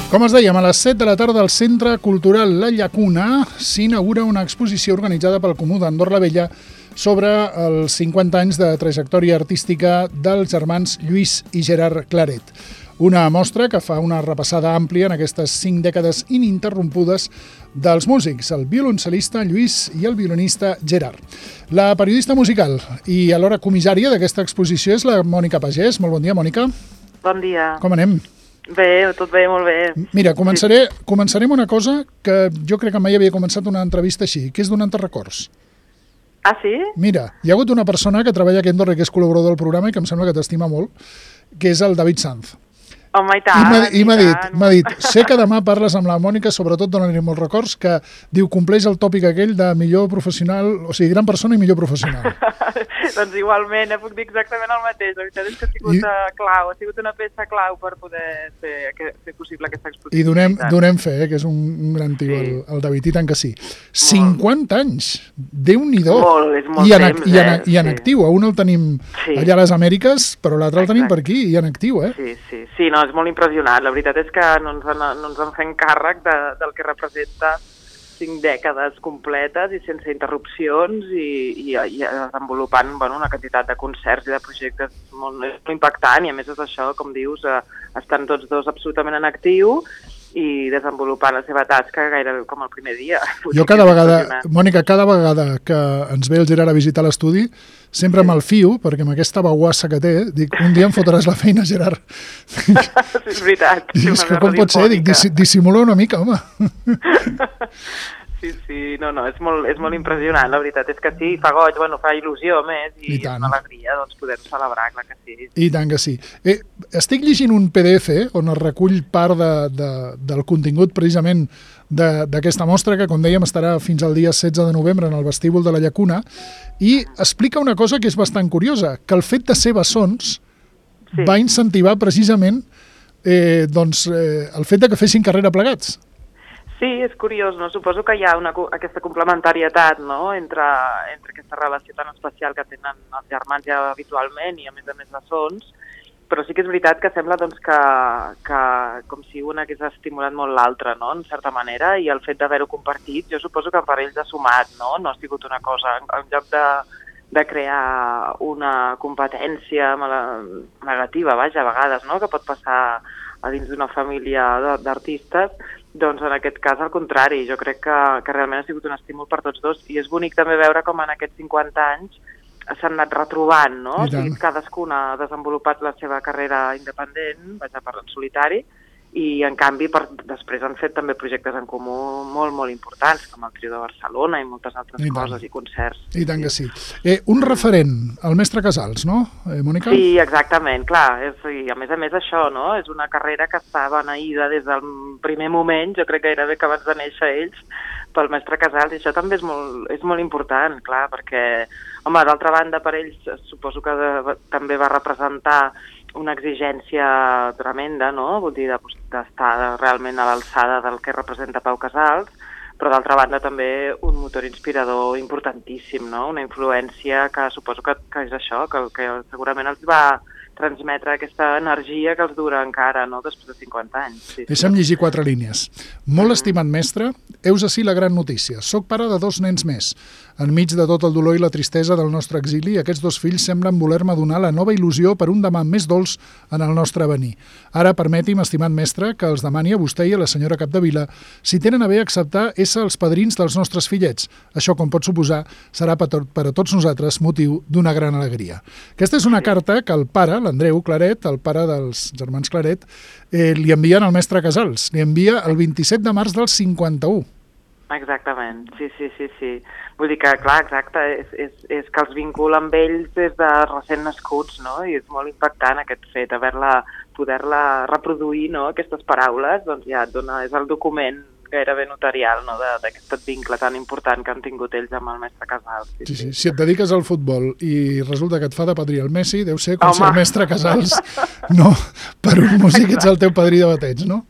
Com es dèiem, a les 7 de la tarda al Centre Cultural La Llacuna s'inaugura una exposició organitzada pel Comú d'Andorra la Vella sobre els 50 anys de trajectòria artística dels germans Lluís i Gerard Claret. Una mostra que fa una repassada àmplia en aquestes 5 dècades ininterrompudes dels músics, el violoncel·lista Lluís i el violinista Gerard. La periodista musical i alhora comissària d'aquesta exposició és la Mònica Pagès. Molt bon dia, Mònica. Bon dia. Com anem? Bé, tot bé, molt bé. Mira, començaré amb una cosa que jo crec que mai havia començat una entrevista així, que és donant records. Ah, sí? Mira, hi ha hagut una persona que treballa aquí a Andorra, que és col·laborador del programa i que em sembla que t'estima molt, que és el David Sanz. Home, i tant. I m'ha dit, sé que demà parles amb la Mònica, sobretot donant-li molts records, que diu, compleix el tòpic aquell de millor professional, o sigui, gran persona i millor professional. Doncs igualment, puc dir exactament el mateix. La veritat és que ha sigut clau, ha sigut una peça clau per poder fer possible aquesta exposició. I donem fe, que és un gran tio, sí. el David, i tant que sí. 50 anys! Déu-n'hi-do! Molt, és molt temps, I en actiu. Un el tenim allà a les Amèriques, però l'altre el tenim per aquí, i en actiu, Sí, no, és molt impressionant. La veritat és que no ens en fem càrrec del que representa 5 dècades completes i sense interrupcions i desenvolupant una quantitat de concerts i de projectes molt impactant, i a més és això, com dius, estan tots dos absolutament en actiu i desenvolupant la seva tasca gairebé com el primer dia. Jo Mònica, cada vegada que ens ve el Gerard a visitar l'estudi, sempre me'l fio, perquè amb aquesta baguassa que té, dic, un dia em fotràs la feina, Gerard. Sí, és veritat. I és que com pot ser? Dic, dissimula una mica, home. Sí, no, és molt impressionant, la veritat és que sí, fa goig, fa il·lusió més i és una alegria poder-ho celebrar, clar que sí. I tant que sí. Estic llegint un PDF on es recull part del contingut precisament d'aquesta mostra que, com dèiem, estarà fins al dia 16 de novembre en el vestíbul de la Llacuna, i explica una cosa que és bastant curiosa, que el fet de ser bessons va incentivar precisament el fet de que fessin carrera plegats. Sí, és curiós, no? Suposo que hi ha aquesta complementarietat, no?, entre aquesta relació tan especial que tenen els germans ja habitualment i a més de sons, però sí que és veritat que sembla que com si un hagués estimulat molt l'altre, no?, en certa manera, i el fet d'haver-ho compartit, jo suposo que per ells ha sumat, no ha sigut una cosa, en lloc de crear una competència negativa, a vegades, no?, que pot passar a dins d'una família d'artistes, doncs en aquest cas al contrari, jo crec que realment ha sigut un estímul per tots dos, i és bonic també veure com en aquests 50 anys s'han anat retrobant, no? O sigui, cadascun ha desenvolupat la seva carrera independent, en solitari, i en canvi després han fet també projectes en comú molt, molt importants, com el Trio de Barcelona i moltes altres coses i concerts. I tant que sí. Un referent, el mestre Casals, no, Mònica? Sí, exactament, clar. I a més això, no? És una carrera que està beneïda des del primer moment, jo crec gairebé que abans de néixer ells, pel mestre Casals, i això també és molt important, clar, perquè, home, d'altra banda, per ells suposo que també va representar una exigència tremenda, no? Vull dir, d'estar realment a l'alçada del que representa Pau Casals, però d'altra banda també un motor inspirador importantíssim, no? Una influència que suposo que és això, que segurament els va transmetre aquesta energia que els dura encara, no?, després de 50 anys. Deixa'm llegir 4 línies. Molt estimat mestre, heus ací la gran notícia. Soc pare de 2 nens més. Enmig de tot el dolor i la tristesa del nostre exili, aquests 2 fills semblen voler-me donar la nova il·lusió per un demà més dolç en el nostre avenir. Ara permeti'm, estimat mestre, que els demani a vostè i a la senyora Capdevila si tenen a bé acceptar ésser els padrins dels nostres fillets. Això, com pot suposar, serà per a tots nosaltres motiu d'una gran alegria. Aquesta és una carta que el pare, l'Andreu Claret, el pare dels germans Claret, li envien al mestre Casals. Li envia el 27 de març del 51. Exactament, sí. Vull dir que, clar, exacte, és que els vincula amb ells des de recent nascuts, no? I és molt impactant aquest fet, poder-la reproduir, no?, aquestes paraules, doncs ja et dona, és el document gairebé notarial, no?, d'aquest vincle tan important que han tingut ells amb el mestre Casals. Sí. Si et dediques al futbol i resulta que et fa de padrí el Messi, deu ser com si el mestre Casals, no, per un músic ets el teu padrí de bateig, no?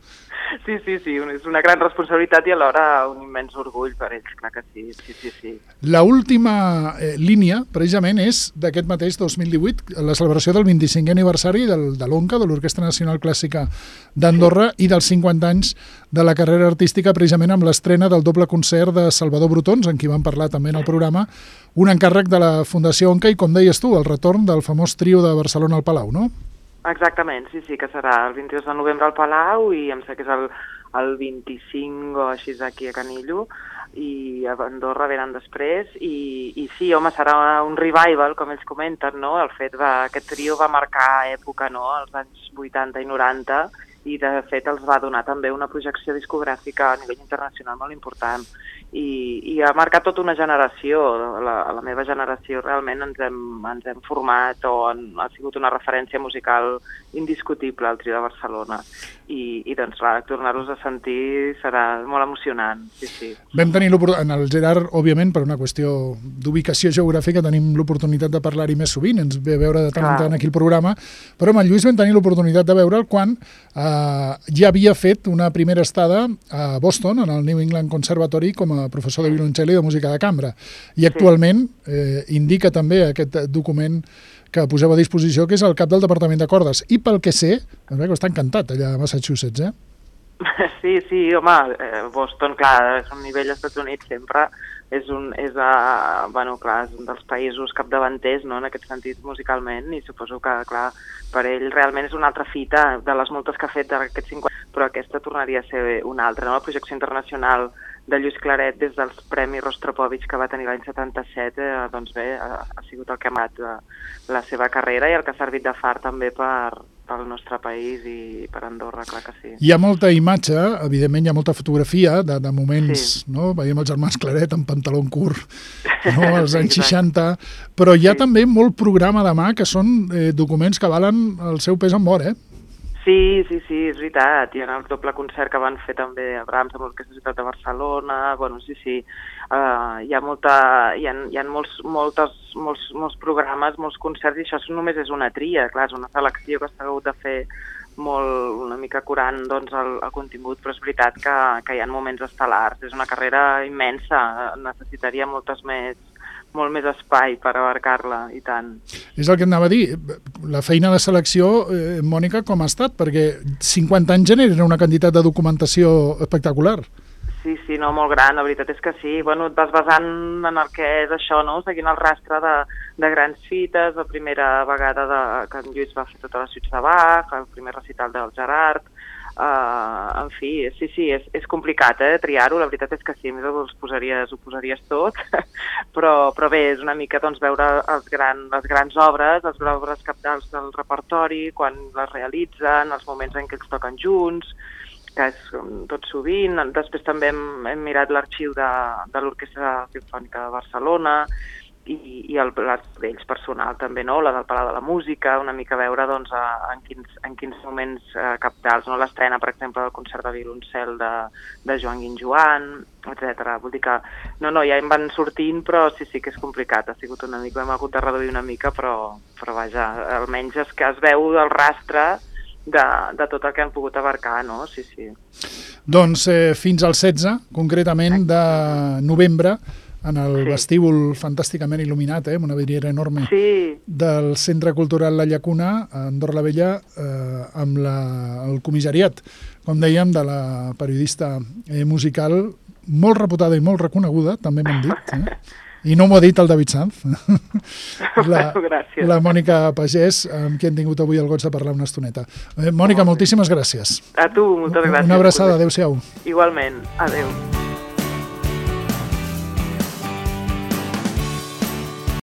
Sí, és una gran responsabilitat i alhora un immens orgull per ells, clar que sí. La última línia, precisament, és d'aquest mateix 2018, la celebració del 25è aniversari de l'ONCA, de l'Orquestra Nacional Clàssica d'Andorra, i dels 50 anys de la carrera artística, precisament amb l'estrena del doble concert de Salvador Brotons, en qui vam parlar també en el programa, un encàrrec de la Fundació ONCA i, com deies tu, el retorn del famós trio de Barcelona al Palau, no? Exactament, sí, que serà el 22 de novembre al Palau i em sé que és el 25 o així aquí a Canillo, i a Andorra venen després, i sí, home, serà un revival, com ells comenten, no? El fet aquest trio va marcar època, no?, als anys 80 i 90, i de fet els va donar també una projecció discogràfica a nivell internacional molt important. I ha marcat tota una generació, la meva generació realment ens hem format o ha sigut una referència musical indiscutible al trio de Barcelona i doncs tornar-los a sentir serà molt emocionant, sí. Vam tenir l'oportunitat, en el Gerard, òbviament, per una qüestió d'ubicació geogràfica, tenim l'oportunitat de parlar-hi més sovint, ens ve a veure de tant en tant aquí el programa, però amb en Lluís vam tenir l'oportunitat de veure'l quan ja havia fet una primera estada a Boston, en el New England Conservatory, com a professor de violoncel i de música de cambra. I actualment indica també aquest document que poseu a disposició, que és el cap del Departament de Cordes. I pel que sé, que està encantat allà a Massachusetts, Sí, home, Boston, clar, és un nivell als Estats Units sempre, és un dels països capdavanters, no?, en aquest sentit musicalment, i suposo que, clar, per ell realment és una altra fita de les moltes que ha fet d'aquests 50, però aquesta tornaria a ser una altra, no?, la projecció internacional de Lluís Claret des dels Premis Rostropovich que va tenir l'any 77, doncs bé, ha sigut el que ha marcat la seva carrera i el que ha servit de far també pel nostre país i per Andorra, clar que sí. Hi ha molta imatge, evidentment hi ha molta fotografia de moments, no? Veiem els germans Claret amb pantaló curt, no? Als anys 60, però hi ha també molt programa de mà que són documents que valen el seu pes en or, Sí, és veritat. Hi ha el doble concert que van fer també a Brahms amb l'Orquestra Ciutat de Barcelona. Sí. Hi ha molts programes, molts concerts, i això només és una tria. Clar, és una selecció que s'ha hagut de fer una mica curant doncs, el contingut, però és veritat que hi ha moments estel·lars. És una carrera immensa, necessitaria molt més espai per abarcar-la, i tant. És el que anava a dir. La feina de selecció, Mònica, com ha estat? Perquè 50 anys genera una quantitat de documentació espectacular. Sí, no, molt gran, la veritat és que sí. Bueno, et vas basant en el que és això, no?, seguint el rastre de grans fites, la primera vegada que en Lluís va fer totes les suites de Bach, el primer recital del Gerard. En fi, sí, és complicat triar-ho, la veritat és que sí, més ho posaries tot, però bé, és una mica doncs, veure les grans obres, les obres cabdals del repertori, quan les realitzen, els moments en què els toquen junts, que és tot sovint. Després també hem mirat l'arxiu de l'Orquestra Simfònica de Barcelona, i l'art d'ells personal també, no? La del Palau de la Música, una mica veure doncs, en quins moments cabdals, no? L'estrena, per exemple, del concert de violoncel de Joan Guinjoan, etc. Vull dir que ja en van sortint, però sí que és complicat, ha sigut una mica, hem hagut de reduir una mica, però vaja, almenys és que es veu el rastre de tot el que han pogut abarcar, no? Sí. Doncs fins al 16, concretament, de novembre, en el vestíbul fantàsticament il·luminat, amb una vidriera enorme del Centre Cultural La Llacuna, a Andorra la Vella, amb el comissariat, com dèiem, de la periodista musical, molt reputada i molt reconeguda, també m'han dit, i no m'ho ha dit el David Sanz, la Mònica Pagès, amb qui hem tingut avui el goig de parlar una estoneta. Mònica, moltíssimes gràcies. A tu, moltes gràcies. Una abraçada, adéu-siau. Igualment, adéu.